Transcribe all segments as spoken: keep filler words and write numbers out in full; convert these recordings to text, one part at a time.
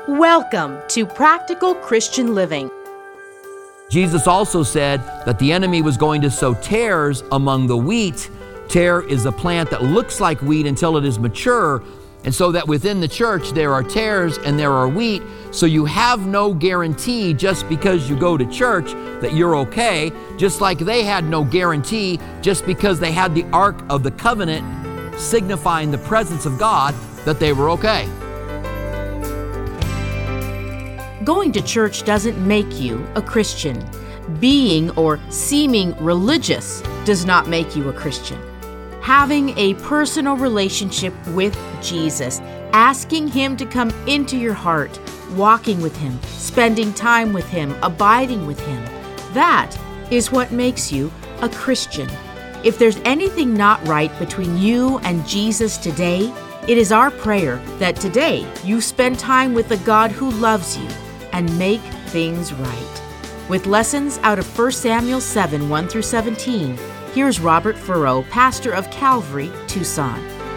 Welcome to Practical Christian Living. Jesus also said that the enemy was going to sow tares among the wheat. Tare is a plant that looks like wheat until it is mature, and so that within the church there are tares and there are wheat, so you have no guarantee just because you go to church that you're okay, just like they had no guarantee just because they had the Ark of the Covenant signifying the presence of God that they were okay. Going to church doesn't make you a Christian. Being or seeming religious does not make you a Christian. Having a personal relationship with Jesus, asking Him to come into your heart, walking with Him, spending time with Him, abiding with Him, that is what makes you a Christian. If there's anything not right between you and Jesus today, it is our prayer that today you spend time with the God who loves you and make things right. With lessons out of First Samuel seven, one through seventeen, here's Robert Furrow, pastor of Calvary, Tucson.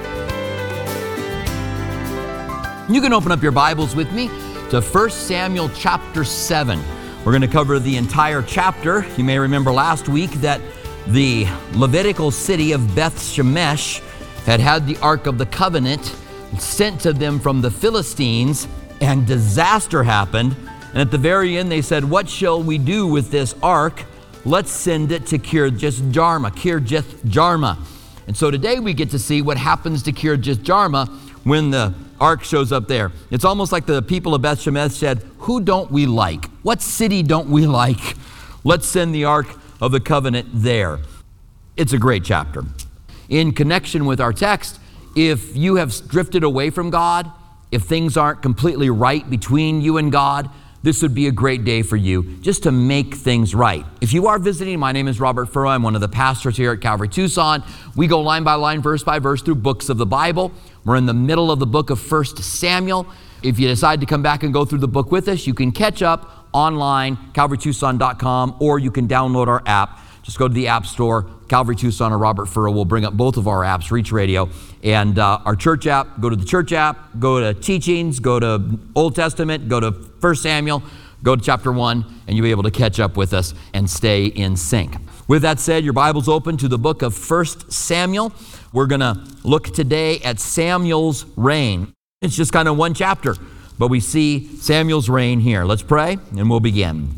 You can open up your Bibles with me to First Samuel chapter seven. We're going to cover the entire chapter. You may remember last week that the Levitical city of Beth Shemesh had had the Ark of the Covenant sent to them from the Philistines, and disaster happened. And at the very end, they said, "What shall we do with this ark? Let's send it to Kirjath Jarma, Kirjath Jarma." And so today we get to see what happens to Kirjath Jarma when the ark shows up there. It's almost like the people of Beth Shemesh said, "Who don't we like? What city don't we like? Let's send the Ark of the Covenant there." It's a great chapter. In connection with our text, if you have drifted away from God, if things aren't completely right between you and God, this would be a great day for you just to make things right. If you are visiting, my name is Robert Furrow. I'm one of the pastors here at Calvary Tucson. We go line by line, verse by verse through books of the Bible. We're in the middle of the book of First Samuel. If you decide to come back and go through the book with us, you can catch up online, calvary tucson dot com, or you can download our app. Just go to the App Store, Calvary Tucson or Robert Furrow. We'll bring up both of our apps, Reach Radio, and uh, our church app. Go to the church app, go to Teachings, go to Old Testament, go to First Samuel, go to chapter one, and you'll be able to catch up with us and stay in sync. With that said, your Bible's open to the book of First Samuel. We're going to look today at Samuel's reign. It's just kind of one chapter, but we see Samuel's reign here. Let's pray, and we'll begin.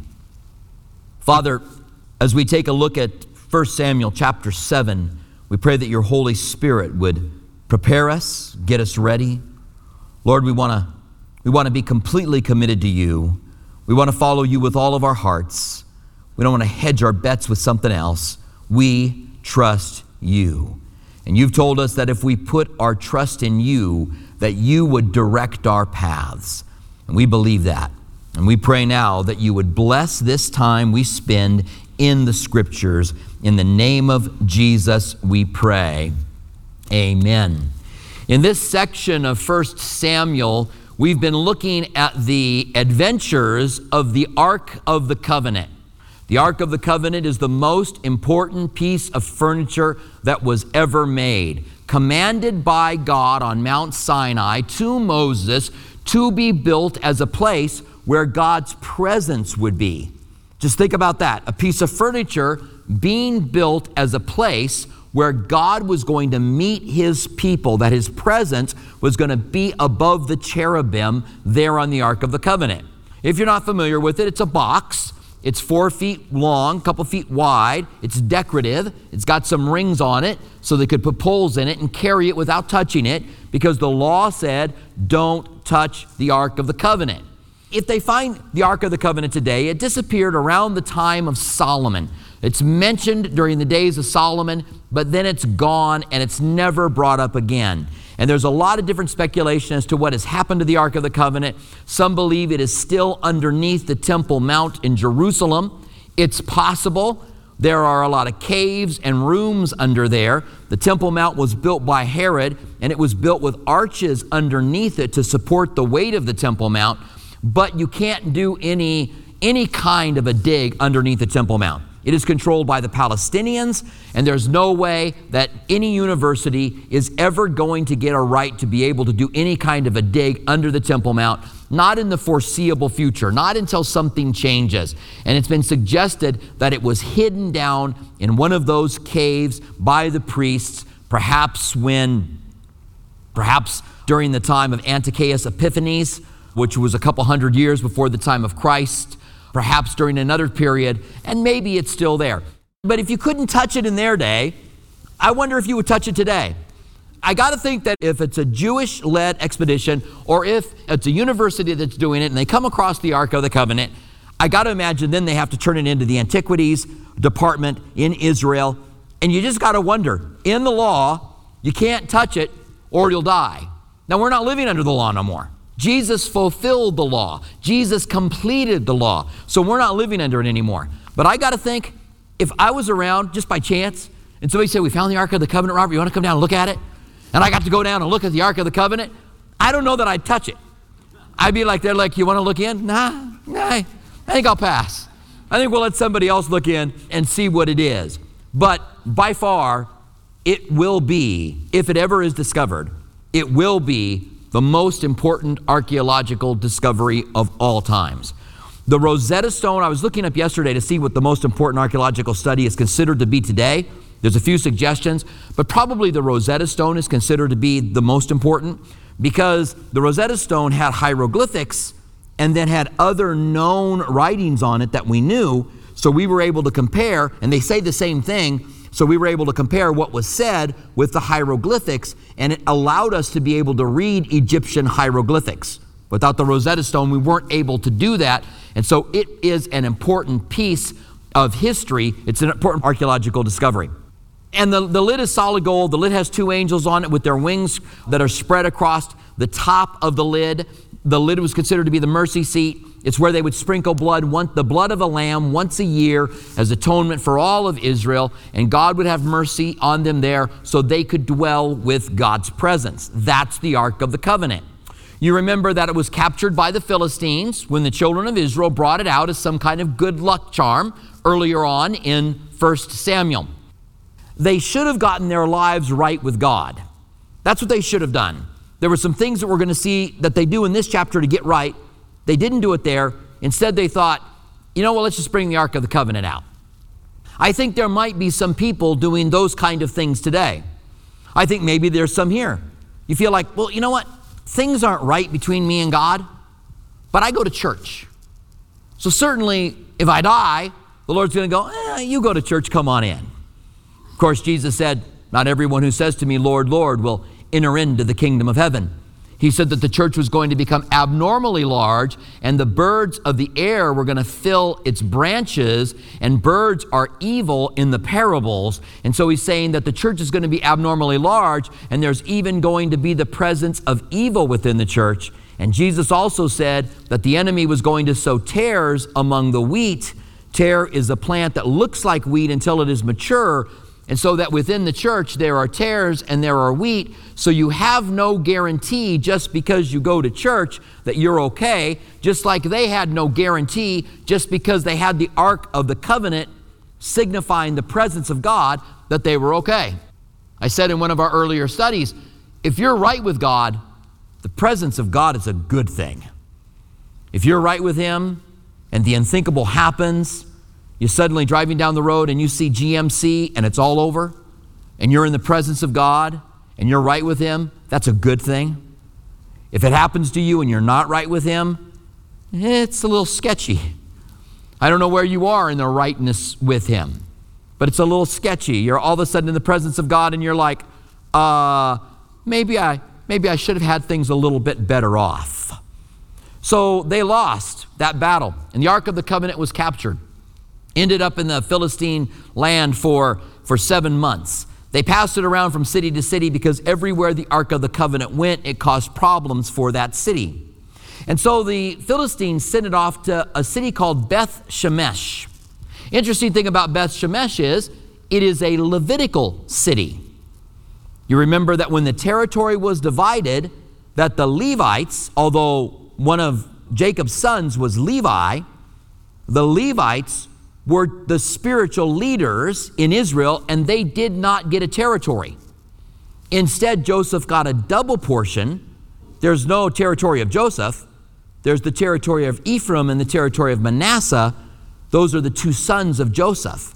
Father, as we take a look at First Samuel chapter seven, we pray that your Holy Spirit would prepare us, get us ready. Lord, we want to we want to be completely committed to you. We want to follow you with all of our hearts. We don't want to hedge our bets with something else. We trust you. And you've told us that if we put our trust in you, that you would direct our paths. And we believe that. And we pray now that you would bless this time we spend in the Scriptures. In the name of Jesus, we pray. Amen. In this section of First Samuel, we've been looking at the adventures of the Ark of the Covenant. The Ark of the Covenant is the most important piece of furniture that was ever made, commanded by God on Mount Sinai to Moses to be built as a place where God's presence would be. Just think about that, a piece of furniture being built as a place where God was going to meet his people, that his presence was going to be above the cherubim there on the Ark of the Covenant. If you're not familiar with it, it's a box. It's four feet long, a couple feet wide. It's decorative. It's got some rings on it so they could put poles in it and carry it without touching it, because the law said, don't touch the Ark of the Covenant. If they find the Ark of the Covenant today, it disappeared around the time of Solomon. It's mentioned during the days of Solomon, but then it's gone and it's never brought up again. And there's a lot of different speculation as to what has happened to the Ark of the Covenant. Some believe it is still underneath the Temple Mount in Jerusalem. It's possible. There are a lot of caves and rooms under there. The Temple Mount was built by Herod, and it was built with arches underneath it to support the weight of the Temple Mount. But you can't do any, any kind of a dig underneath the Temple Mount. It is controlled by the Palestinians, and there's no way that any university is ever going to get a right to be able to do any kind of a dig under the Temple Mount. not in the foreseeable future, not until something changes. And it's been suggested that it was hidden down in one of those caves by the priests, perhaps when, perhaps during the time of Antiochus Epiphanes, which was a couple hundred years before the time of Christ, perhaps during another period, and maybe it's still there. But if you couldn't touch it in their day, I wonder if you would touch it today. I got to think that if it's a Jewish-led expedition, or if it's a university that's doing it and they come across the Ark of the Covenant, I got to imagine then they have to turn it into the Antiquities Department in Israel. And you just got to wonder, in the law, you can't touch it or you'll die. Now, we're not living under the law no more. Jesus fulfilled the law. Jesus completed the law. So we're not living under it anymore. But I got to think, if I was around just by chance, and somebody said, we found the Ark of the Covenant, Robert, you want to come down and look at it? And I got to go down and look at the Ark of the Covenant, I don't know that I'd touch it. I'd be like, they're like, you want to look in? Nah, nah, I think I'll pass. I think we'll let somebody else look in and see what it is. But by far, it will be, if it ever is discovered, it will be the most important archaeological discovery of all times. The Rosetta Stone, I was looking up yesterday to see what the most important archaeological study is considered to be today. There's a few suggestions, but probably the Rosetta Stone is considered to be the most important because the Rosetta Stone had hieroglyphics and then had other known writings on it that we knew, so we were able to compare, and they say the same thing, so we were able to compare what was said with the hieroglyphics, and it allowed us to be able to read Egyptian hieroglyphics. Without the Rosetta Stone, we weren't able to do that, and so it is an important piece of history. It's an important archaeological discovery. And the, the lid is solid gold. The lid has two angels on it with their wings that are spread across the top of the lid. The lid was considered to be the mercy seat. It's where they would sprinkle blood, one, the blood of a lamb once a year as atonement for all of Israel, and God would have mercy on them there so they could dwell with God's presence. That's the Ark of the Covenant. You remember that it was captured by the Philistines when the children of Israel brought it out as some kind of good luck charm earlier on in First Samuel. They should have gotten their lives right with God. That's what they should have done. There were some things that we're going to see that they do in this chapter to get right. They didn't do it there. Instead, they thought, you know what, let's just bring the Ark of the Covenant out. I think there might be some people doing those kind of things today. I think maybe there's some here. You feel like, well, you know what? Things aren't right between me and God, but I go to church. So certainly, if I die, the Lord's going to go, eh, you go to church, come on in. Of course, Jesus said, not everyone who says to me, Lord, Lord, will enter into the kingdom of heaven. He said that the church was going to become abnormally large and the birds of the air were going to fill its branches, and birds are evil in the parables. And so he's saying that the church is going to be abnormally large and there's even going to be the presence of evil within the church. And Jesus also said that the enemy was going to sow tares among the wheat. Tare is a plant that looks like wheat until it is mature. And so that within the church there are tares and there are wheat. So you have no guarantee just because you go to church that you're okay, just like they had no guarantee just because they had the Ark of the Covenant signifying the presence of God that they were okay. I said in one of our earlier studies, if you're right with God, the presence of God is a good thing. If you're right with Him and the unthinkable happens, you're suddenly driving down the road and you see G M C and it's all over, and you're in the presence of God and you're right with Him, that's a good thing. If it happens to you and you're not right with Him, it's a little sketchy. I don't know where you are in the rightness with Him, but it's a little sketchy. You're all of a sudden in the presence of God and you're like, uh, maybe I, maybe I should have had things a little bit better off. So they lost that battle and the Ark of the Covenant was captured. Ended up in the Philistine land for, for seven months. They passed it around from city to city because everywhere the Ark of the Covenant went, it caused problems for that city. And so the Philistines sent it off to a city called Beth Shemesh. Interesting thing about Beth Shemesh is it is a Levitical city. You remember that when the territory was divided, that the Levites, although one of Jacob's sons was Levi, the Levites were the spiritual leaders in Israel, and they did not get a territory. Instead, Joseph got a double portion. There's no territory of Joseph. there's the territory of Ephraim and the territory of Manasseh. Those are the two sons of Joseph.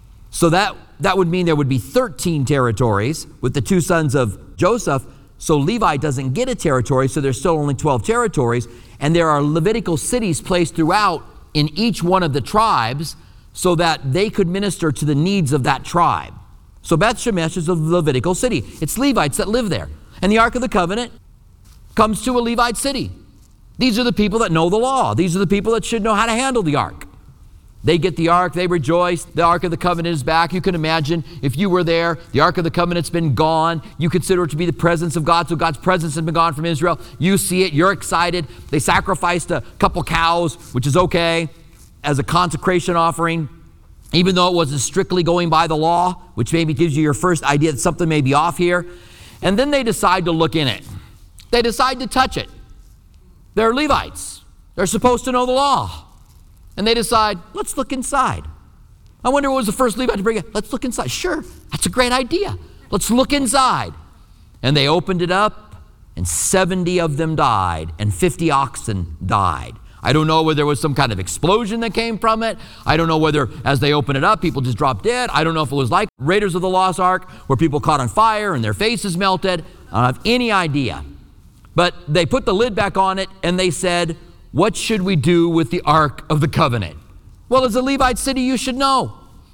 So that, that would mean there would be thirteen territories with the two sons of Joseph. So Levi doesn't get a territory, so there's still only twelve territories. And there are Levitical cities placed throughout in each one of the tribes so that they could minister to the needs of that tribe. So Beth Shemesh is a Levitical city. It's Levites that live there. And the Ark of the Covenant comes to a Levite city. These are the people that know the law. These are the people that should know how to handle the Ark. They get the Ark, they rejoice, the Ark of the Covenant is back. You can imagine if you were there, the Ark of the Covenant's been gone. You consider it to be the presence of God, so God's presence has been gone from Israel. You see it, you're excited. They sacrificed a couple cows, which is okay, as a consecration offering, even though it wasn't strictly going by the law, which maybe gives you your first idea that something may be off here. And then they decide to look in it. They decide to touch it. They're Levites. They're supposed to know the law. And they decide, let's look inside. I wonder what was the first Levite to bring it. Let's look inside. Sure, that's a great idea. Let's look inside. And they opened it up, and seventy of them died, and fifty oxen died. I don't know whether there was some kind of explosion that came from it. I don't know whether, as they opened it up, people just dropped dead. I don't know if it was like Raiders of the Lost Ark, where people caught on fire and their faces melted. I don't have any idea. But they put the lid back on it, and they said, what should we do with the Ark of the Covenant? Well, as a Levite city, you should know.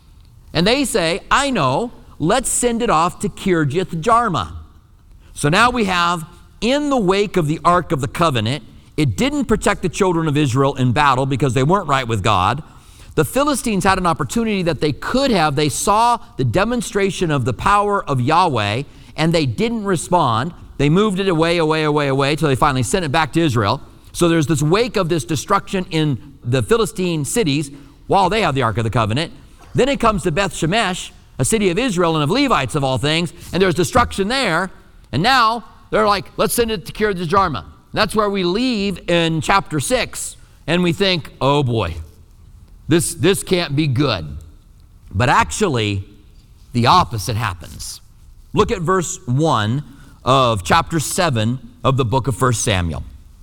And they say, I know, let's send it off to Kirjath Jearim. So now we have, in the wake of the Ark of the Covenant, it didn't protect the children of Israel in battle because they weren't right with God. The Philistines had an opportunity that they could have. They saw the demonstration of the power of Yahweh, and they didn't respond. They moved it away, away, away, away, until they finally sent it back to Israel. So there's this wake of this destruction in the Philistine cities while they have the Ark of the Covenant. Then it comes to Beth Shemesh, a city of Israel and of Levites of all things, and there's destruction there. And now they're like, let's send it to Kirjath Jearim. That's where we leave in chapter six, and we think, oh boy, this, this can't be good. But actually, the opposite happens. Look at verse one of chapter seven of the book of First Samuel.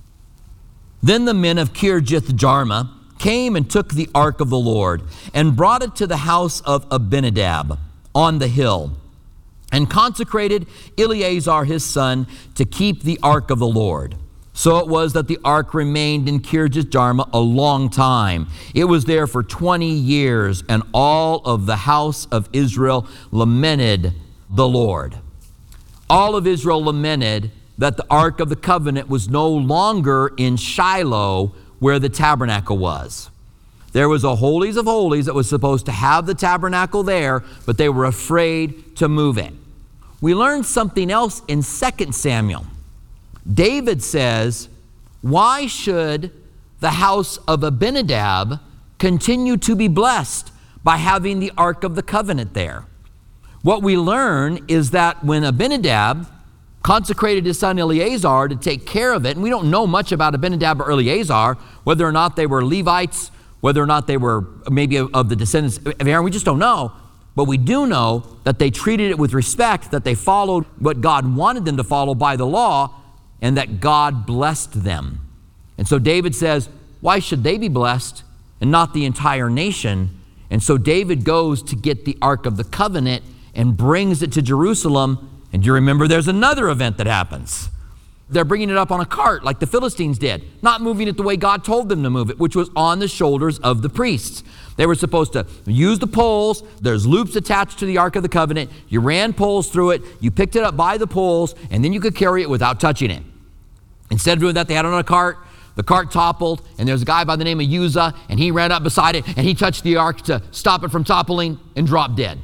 Then the men of Kirjath Jearim came and took the ark of the Lord and brought it to the house of Abinadab on the hill and consecrated Eleazar his son to keep the ark of the Lord. So it was that the ark remained in Kirjath Jearim a long time. It was there for twenty years, and all of the house of Israel lamented the Lord. All of Israel lamented that the Ark of the Covenant was no longer in Shiloh where the tabernacle was. There was a Holies of Holies that was supposed to have the tabernacle there, but they were afraid to move it. We learned something else in Second Samuel. David says, why should the house of Abinadab continue to be blessed by having the Ark of the Covenant there? What we learn is that when Abinadab consecrated his son Eleazar to take care of it, and we don't know much about Abinadab or Eleazar, whether or not they were Levites, whether or not they were maybe of the descendants of Aaron, we just don't know. But we do know that they treated it with respect, that they followed what God wanted them to follow by the law, and that God blessed them. And so David says, why should they be blessed and not the entire nation? And so David goes to get the Ark of the Covenant and brings it to Jerusalem. And you remember there's another event that happens. They're bringing it up on a cart like the Philistines did, not moving it the way God told them to move it, which was on the shoulders of the priests. They were supposed to use the poles. There's loops attached to the Ark of the Covenant. You ran poles through it. You picked it up by the poles, and then you could carry it without touching it. Instead of doing that, they had it on a cart. The cart toppled, and there's a guy by the name of Uzzah, and he ran up beside it, and he touched the ark to stop it from toppling and dropped dead.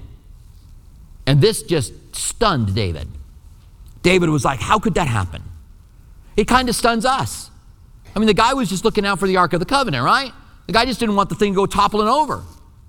And this just stunned David. David was like, how could that happen? It kind of stuns us. I mean, the guy was just looking out for the Ark of the Covenant, right? The guy just didn't want the thing to go toppling over.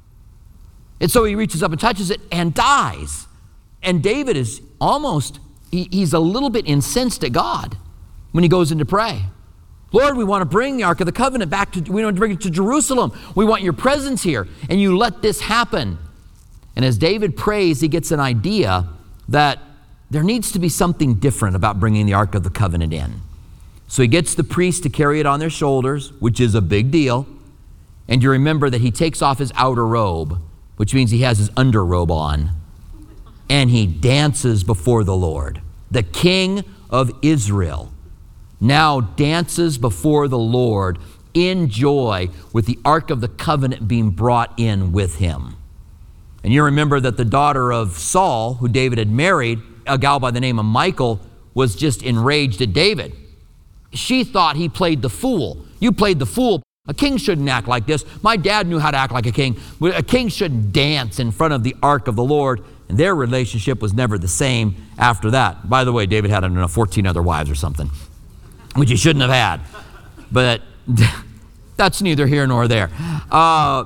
And so he reaches up and touches it and dies. And David is almost, he, he's a little bit incensed at God when he goes in to pray. Lord, we want to bring the Ark of the Covenant back to, we want to bring it to Jerusalem. We want your presence here. And you let this happen. And as David prays, he gets an idea that there needs to be something different about bringing the Ark of the Covenant in. So he gets the priest to carry it on their shoulders, which is a big deal. And you remember that he takes off his outer robe, which means he has his underrobe on, and he dances before the Lord. The King of Israel now dances before the Lord in joy with the Ark of the Covenant being brought in with him. And you remember that the daughter of Saul, who David had married, a gal by the name of Michal, was just enraged at David. She thought he played the fool. You played the fool. A king shouldn't act like this. My dad knew how to act like a king. A king shouldn't dance in front of the ark of the Lord. And their relationship was never the same after that. By the way, David had, I don't know, fourteen other wives or something, which he shouldn't have had. But that's neither here nor there. Uh,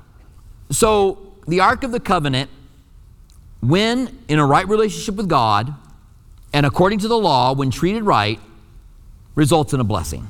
so the Ark of the Covenant, when in a right relationship with God, and according to the law, when treated right, results in a blessing.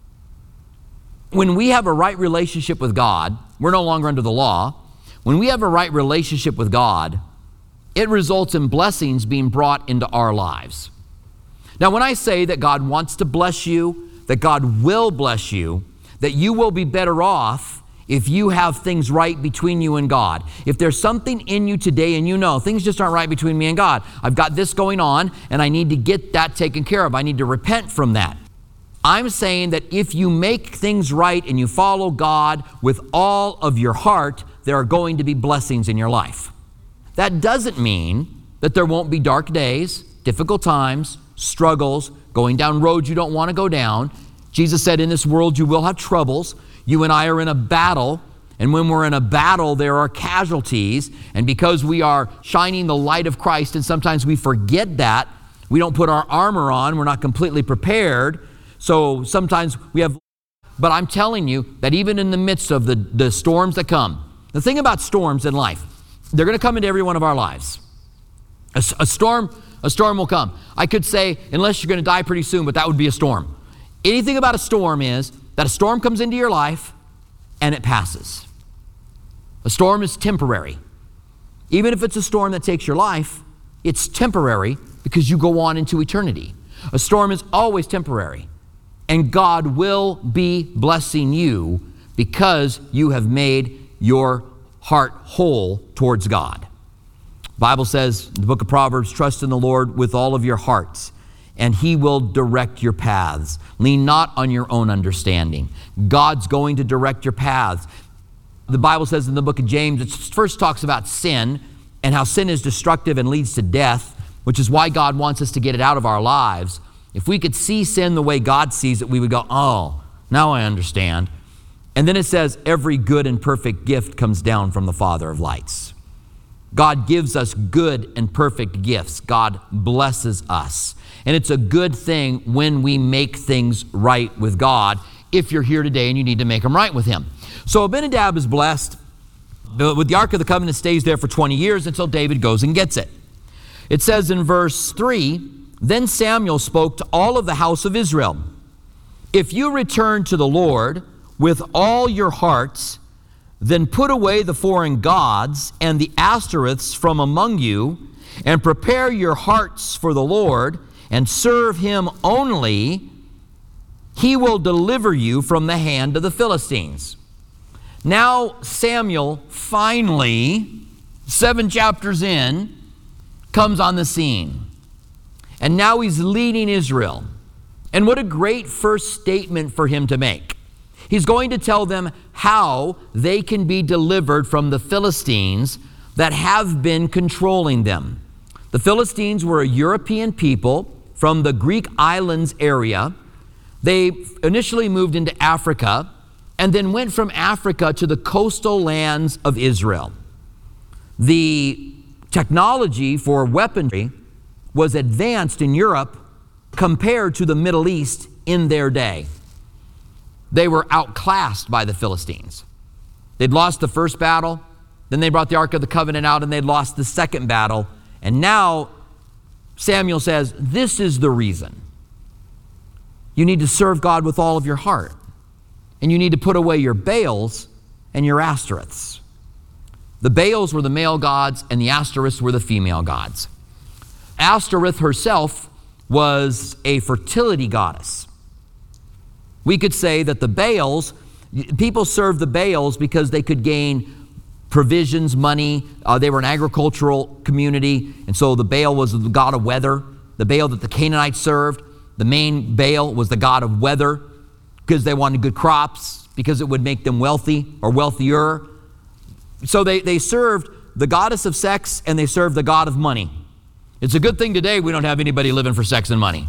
When we have a right relationship with God, we're no longer under the law. When we have a right relationship with God, it results in blessings being brought into our lives. Now, when I say that God wants to bless you, that God will bless you, that you will be better off if you have things right between you and God. If there's something in you today and you know things just aren't right between me and God, I've got this going on and I need to get that taken care of. I need to repent from that. I'm saying that if you make things right and you follow God with all of your heart, there are going to be blessings in your life. That doesn't mean that there won't be dark days, difficult times, struggles, going down roads you don't want to go down. Jesus said, in this world you will have troubles. You and I are in a battle, and when we're in a battle, there are casualties, and because we are shining the light of Christ, and sometimes we forget that, we don't put our armor on, we're not completely prepared, so sometimes we have, but I'm telling you that even in the midst of the, the storms that come, the thing about storms in life, they're going to come into every one of our lives. A, a storm, a storm will come. I could say, unless you're going to die pretty soon, but that would be a storm. Anything about a storm is that a storm comes into your life and it passes. A storm is temporary. Even if it's a storm that takes your life, it's temporary because you go on into eternity. A storm is always temporary. And God will be blessing you because you have made your heart whole towards God. The Bible says in the book of Proverbs, trust in the Lord with all of your hearts, and he will direct your paths. Lean not on your own understanding. God's going to direct your paths. The Bible says in the book of James, it first talks about sin and how sin is destructive and leads to death, which is why God wants us to get it out of our lives. If we could see sin the way God sees it, we would go, oh, now I understand. And then it says, every good and perfect gift comes down from the Father of lights. God gives us good and perfect gifts. God blesses us. And it's a good thing when we make things right with God, if you're here today and you need to make them right with him. So Abinadab is blessed. With the Ark of the Covenant stays there for twenty years until David goes and gets it. It says in verse three, then Samuel spoke to all of the house of Israel. If you return to the Lord with all your hearts, then put away the foreign gods and the Ashtoreths from among you, and prepare your hearts for the Lord, and serve him only. He will deliver you from the hand of the Philistines. Now Samuel finally, seven chapters in, comes on the scene. And now he's leading Israel. And what a great first statement for him to make. He's going to tell them how they can be delivered from the Philistines that have been controlling them. The Philistines were a European people from the Greek islands area. They initially moved into Africa and then went from Africa to the coastal lands of Israel. The technology for weaponry was advanced in Europe compared to the Middle East in their day. They were outclassed by the Philistines. They'd lost the first battle, then they brought the Ark of the Covenant out and they'd lost the second battle. And now Samuel says, this is the reason. You need to serve God with all of your heart. And you need to put away your Baals and your Ashtoreths. The Baals were the male gods and the Ashtoreths were the female gods. Ashtoreth herself was a fertility goddess. We could say that the Baals, people served the Baals because they could gain provisions, money. Uh, they were an agricultural community, and so the Baal was the god of weather. The Baal that the Canaanites served, the main Baal was the god of weather because they wanted good crops, because it would make them wealthy or wealthier. So they, they served the goddess of sex and they served the god of money. It's a good thing today we don't have anybody living for sex and money.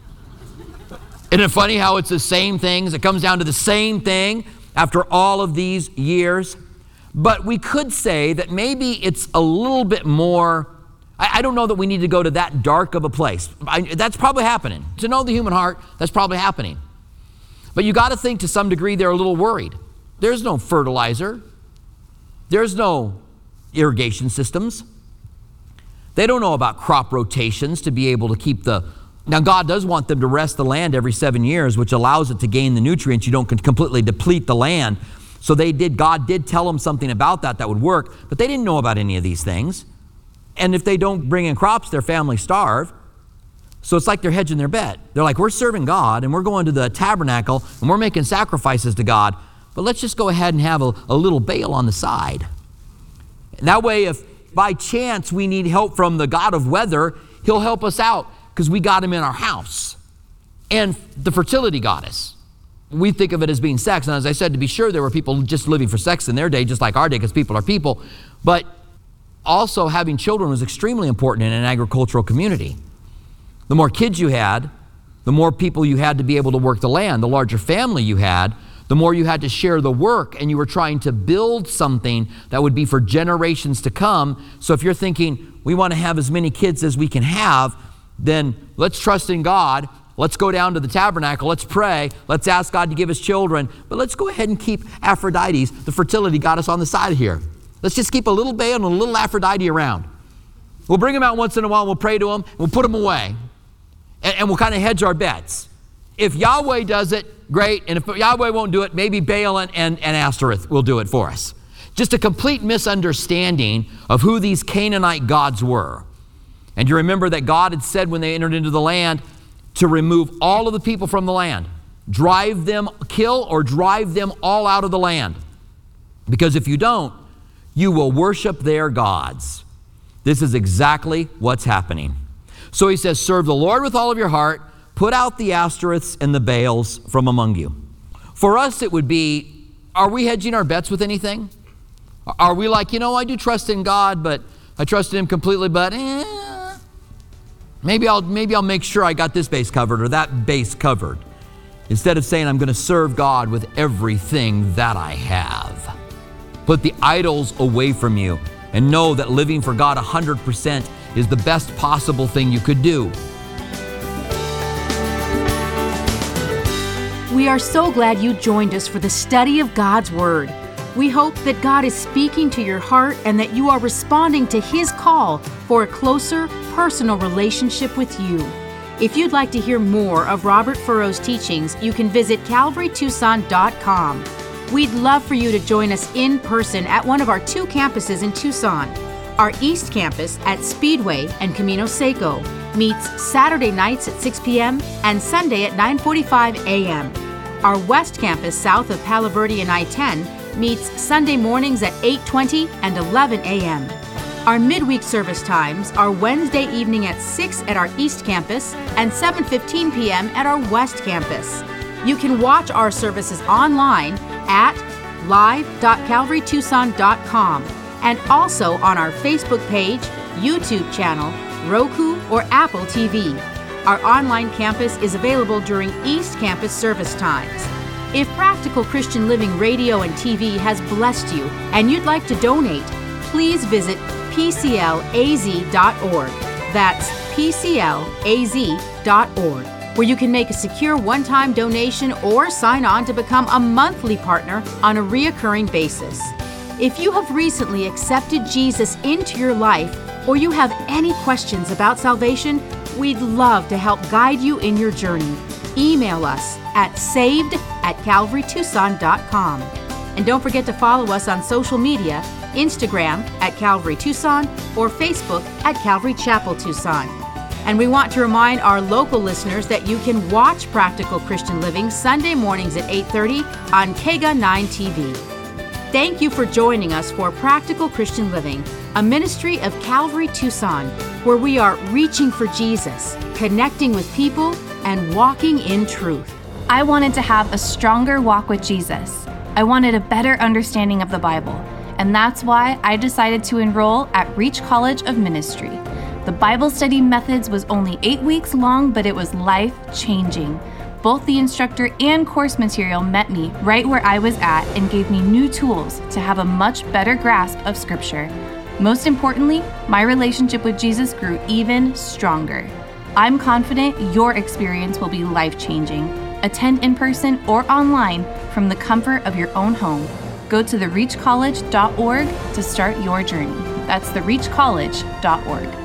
Isn't it funny how it's the same things? It comes down to the same thing after all of these years. But we could say that maybe it's a little bit more, I, I don't know that we need to go to that dark of a place. I, that's probably happening. To know the human heart, that's probably happening. But you got to think to some degree they're a little worried. There's no fertilizer. There's no irrigation systems. They don't know about crop rotations to be able to keep the... Now, God does want them to rest the land every seven years, which allows it to gain the nutrients. You don't completely deplete the land. So they did, God did tell them something about that that would work, but they didn't know about any of these things. And if they don't bring in crops, their families starve. So it's like they're hedging their bet. They're like, we're serving God, and we're going to the tabernacle, and we're making sacrifices to God, but let's just go ahead and have a, a little Baal on the side. And that way, if by chance we need help from the god of weather, he'll help us out because we got him in our house. And the fertility goddess, we think of it as being sex. And as I said, to be sure, there were people just living for sex in their day, just like our day, because people are people. But also having children was extremely important in an agricultural community. The more kids you had, the more people you had to be able to work the land. The larger family you had, the more you had to share the work, and you were trying to build something that would be for generations to come. So if you're thinking, we want to have as many kids as we can have, then let's trust in God. Let's go down to the tabernacle. Let's pray. Let's ask God to give us children. But let's go ahead and keep Aphrodite, the fertility goddess, on the side here. Let's just keep a little Baal and a little Aphrodite around. We'll bring them out once in a while. We'll pray to them. We'll put them away. And, and we'll kind of hedge our bets. If Yahweh does it, great. And if Yahweh won't do it, maybe Baal and, and, and Ashtoreth will do it for us. Just a complete misunderstanding of who these Canaanite gods were. And you remember that God had said when they entered into the land to remove all of the people from the land. Drive them, kill or drive them all out of the land. Because if you don't, you will worship their gods. This is exactly what's happening. So he says, serve the Lord with all of your heart. Put out the Ashtoreths and the Baals from among you. For us, it would be, are we hedging our bets with anything? Are we like, you know, I do trust in God, but I trust in him completely, but eh, maybe I'll, maybe I'll make sure I got this base covered or that base covered. Instead of saying I'm going to serve God with everything that I have. Put the idols away from you and know that living for God one hundred percent is the best possible thing you could do. We are so glad you joined us for the study of God's Word. We hope that God is speaking to your heart and that you are responding to His call for a closer, personal relationship with you. If you'd like to hear more of Robert Furrow's teachings, you can visit calvary tucson dot com. We'd love for you to join us in person at one of our two campuses in Tucson. Our East Campus at Speedway and Camino Seco meets Saturday nights at six p.m. and Sunday at nine forty-five a.m. Our West Campus south of Palo Verde and I ten meets Sunday mornings at eight twenty and eleven a.m. Our midweek service times are Wednesday evening at six at our East Campus and seven fifteen p.m. at our West Campus. You can watch our services online at live dot calvary tucson dot com and also on our Facebook page, YouTube channel, Roku, or Apple T V. Our online campus is available during East Campus service times. If Practical Christian Living Radio and T V has blessed you and you'd like to donate, please visit p c l a z dot org. That's p c l a z dot org, where you can make a secure one-time donation or sign on to become a monthly partner on a reoccurring basis. If you have recently accepted Jesus into your life, or you have any questions about salvation, we'd love to help guide you in your journey. Email us at saved at calvary tucson dot com. And don't forget to follow us on social media, Instagram at Calvary Tucson or Facebook at Calvary Chapel Tucson. And we want to remind our local listeners that you can watch Practical Christian Living Sunday mornings at eight thirty on K G A nine T V. Thank you for joining us for Practical Christian Living, a ministry of Calvary Tucson, where we are reaching for Jesus, connecting with people, and walking in truth. I wanted to have a stronger walk with Jesus. I wanted a better understanding of the Bible, and that's why I decided to enroll at Reach College of Ministry. The Bible study methods was only eight weeks long, but it was life-changing. Both the instructor and course material met me right where I was at and gave me new tools to have a much better grasp of Scripture. Most importantly, my relationship with Jesus grew even stronger. I'm confident your experience will be life-changing. Attend in person or online from the comfort of your own home. Go to the reach college dot org to start your journey. That's the reach college dot org.